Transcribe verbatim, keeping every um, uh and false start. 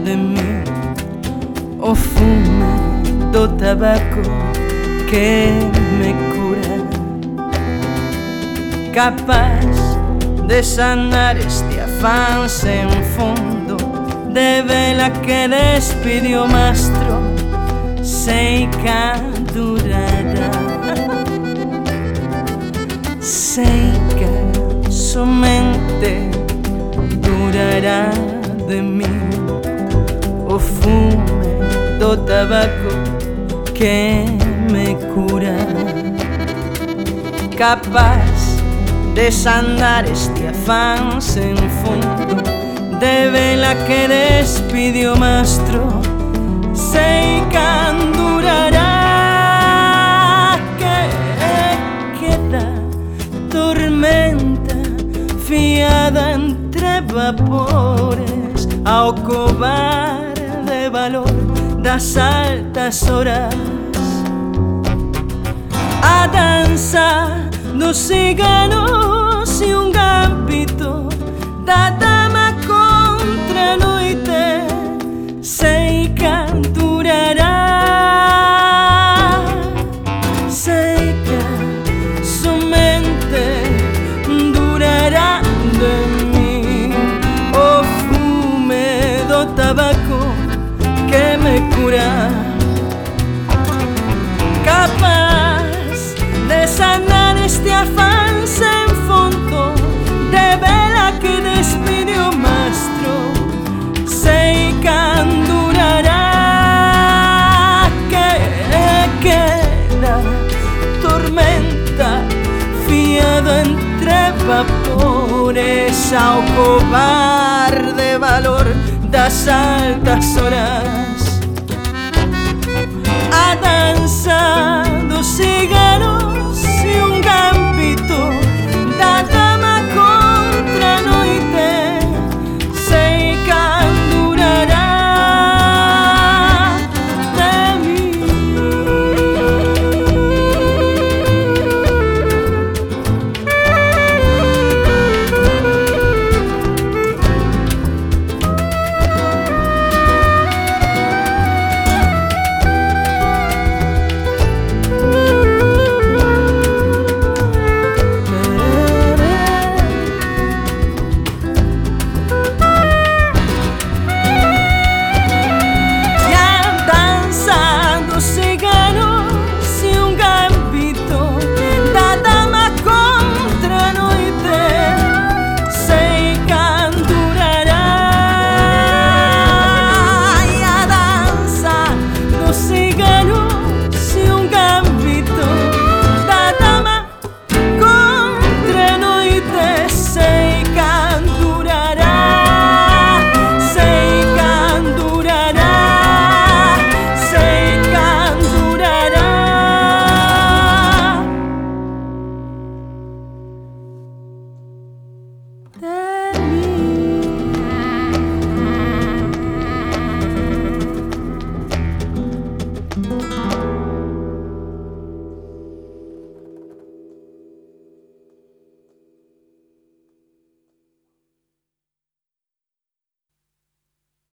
de mí o fume do tabaco que me cura, capaz de sanar este afán sen fondo de vela que despidió o mastro. Sei que durará, sei que somente durará de mí o fume do tabaco que me cura, capaz de sanar este afán sen fondo de vela que despidió o mastro. Sei que durará, que queda tormenta fiada entre vapores ao cobarde valor das altas horas. A danza dos ciganos e un gambito da dama contra a noite. Sei que durará, sei que somente durará de mí o fume do tabaco que me cura, capaz de sanar este afán sen fondo de vela que despidió o mastro. Sei que durará, que queda tormenta fiada entre vapores ao cobarde valor das altas horas.